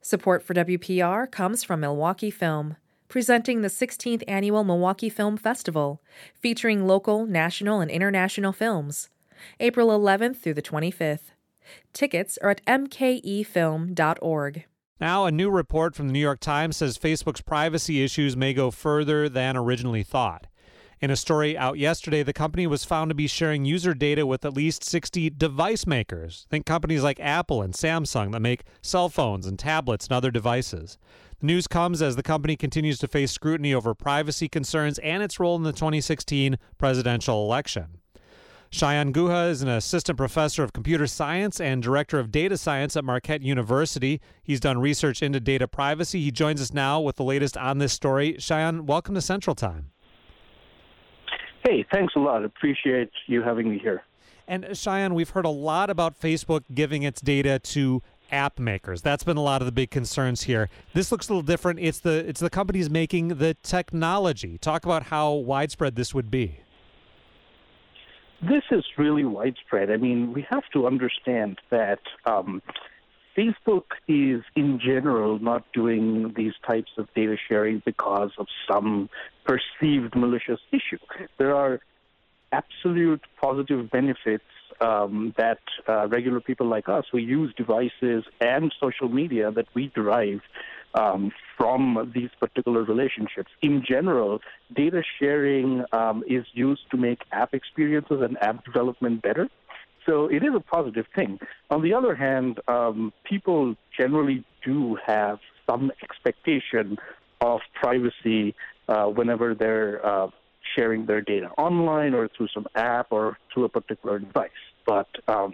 Support for WPR comes from Milwaukee Film, presenting the 16th Annual Milwaukee Film Festival, featuring local, national, and international films, April 11th through the 25th. Tickets are at mkefilm.org. Now, a new report from the New York Times says Facebook's privacy issues may go further than originally thought. In a story out yesterday, the company was found to be sharing user data with at least 60 device makers. Think companies like Apple and Samsung that make cell phones and tablets and other devices. The news comes as the company continues to face scrutiny over privacy concerns and its role in the 2016 presidential election. Shayan Guha is an assistant professor of computer science and director of data science at Marquette University. He's done research into data privacy. He joins us now with the latest on this story. Shayan, welcome to Central Time. Hey, thanks a lot. Appreciate you having me here. And Shayan, we've heard a lot about Facebook giving its data to app makers. That's been a lot of the big concerns here. This looks a little different. It's the companies making the technology. Talk about how widespread this would be. This is really widespread. I mean, we have to understand that Facebook is, in general, not doing these types of data sharing because of some perceived malicious issue. There are absolute positive benefits that regular people like us who use devices and social media that we derive from these particular relationships. In general, data sharing is used to make app experiences and app development better. So it is a positive thing. On the other hand, people generally do have some expectation of privacy whenever they're sharing their data online or through some app or through a particular device. But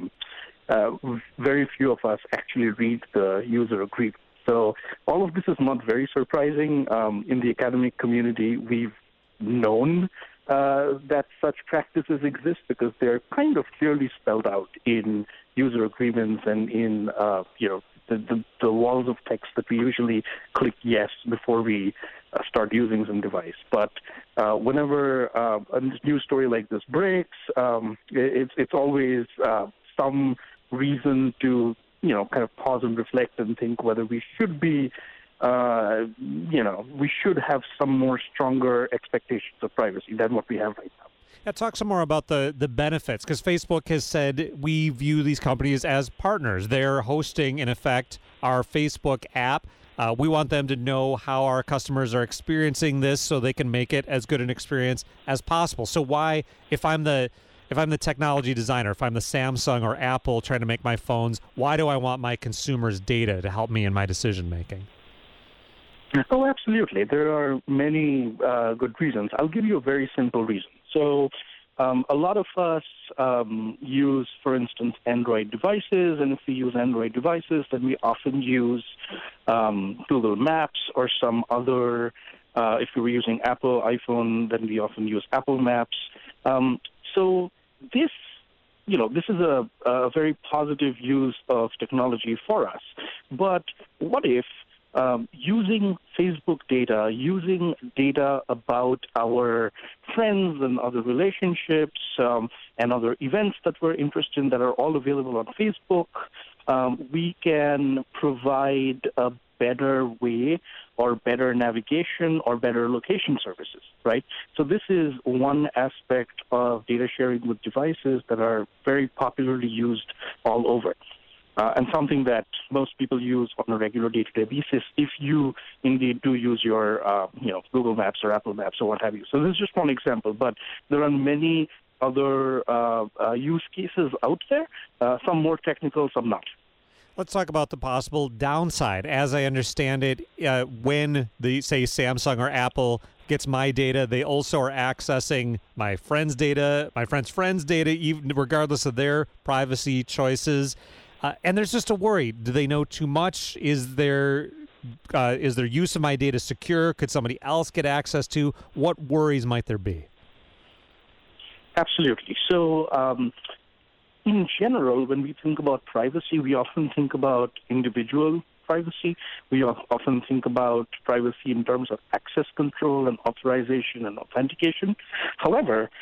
very few of us actually read the user agreement. So all of this is not very surprising. In the academic community, we've known that such practices exist because they're kind of clearly spelled out in user agreements and in the walls of text that we usually click yes before we start using some device. But whenever a news story like this breaks, it's always some reason to kind of pause and reflect and think whether we should be we should have some more stronger expectations of privacy than what we have right now. Yeah, talk some more about the benefits, because Facebook has said we view these companies as partners. They're hosting, in effect, our Facebook app. We want them to know how our customers are experiencing this so they can make it as good an experience as possible. So why, if I'm the technology designer, if I'm the Samsung or Apple trying to make my phones, why do I want my consumers' data to help me in my decision-making? Oh, absolutely. There are many good reasons. I'll give you a very simple reason. So a lot of us use, for instance, Android devices, and if we use Android devices, then we often use Google Maps or some other, if we were using Apple iPhone, then we often use Apple Maps. So this is a very positive use of technology for us. But what if using Facebook data, using data about our friends and other relationships and other events that we're interested in that are all available on Facebook, we can provide a better way or better navigation or better location services, right? So this is one aspect of data sharing with devices that are very popularly used all over. And something that most people use on a regular day-to-day basis if you indeed do use your Google Maps or Apple Maps or what have you. So this is just one example, but there are many other use cases out there, some more technical, some not. Let's talk about the possible downside. As I understand it, when say Samsung or Apple gets my data, they also are accessing my friends' data, my friends' friends' data, even regardless of their privacy choices. And there's just a worry. Do they know too much? Is their use of my data secure? Could somebody else get access to? What worries might there be? Absolutely. So in general, when we think about privacy, we often think about individual privacy. We often think about privacy in terms of access control and authorization and authentication. However,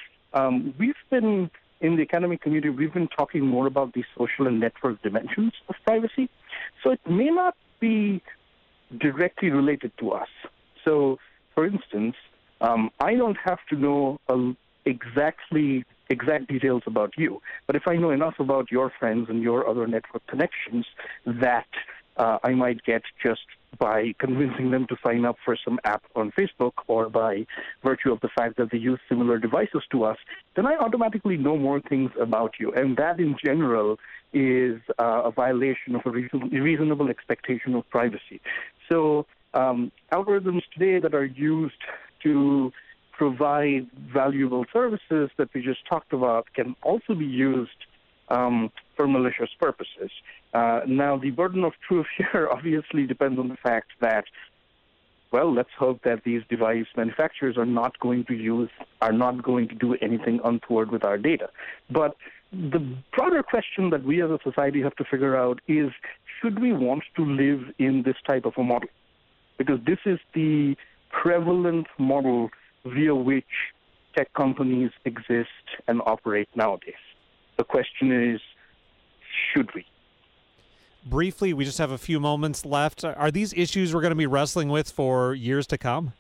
in the academic community, we've been talking more about the social and network dimensions of privacy. So it may not be directly related to us. So, for instance, I don't have to know exact details about you, but if I know enough about your friends and your other network connections that I might get just by convincing them to sign up for some app on Facebook or by virtue of the fact that they use similar devices to us, then I automatically know more things about you. And that in general is a violation of a reasonable expectation of privacy. So algorithms today that are used to provide valuable services that we just talked about can also be used for malicious purposes. Now, the burden of proof here obviously depends on the fact that, well, let's hope that these device manufacturers are not going to do anything untoward with our data. But the broader question that we as a society have to figure out is, should we want to live in this type of a model? Because this is the prevalent model via which tech companies exist and operate nowadays. The question is, should we? Briefly, we just have a few moments left. Are these issues we're going to be wrestling with for years to come?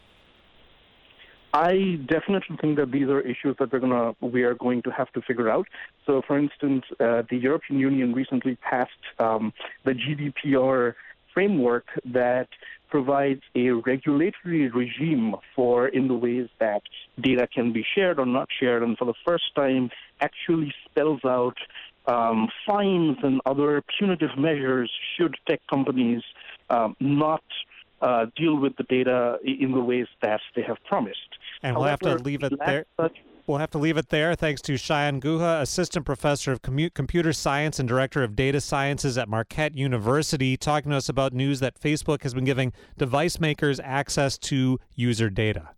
I definitely think that these are issues that we are going to have to figure out. So, for instance, the European Union recently passed the GDPR framework that provides a regulatory regime in the ways that data can be shared or not shared, and for the first time actually spells out fines and other punitive measures should tech companies not deal with the data in the ways that they have promised. And we'll have to leave it there. We'll have to leave it there. Thanks to Sayan Guha, Assistant Professor of Computer Science and Director of Data Sciences at Marquette University, talking to us about news that Facebook has been giving device makers access to user data.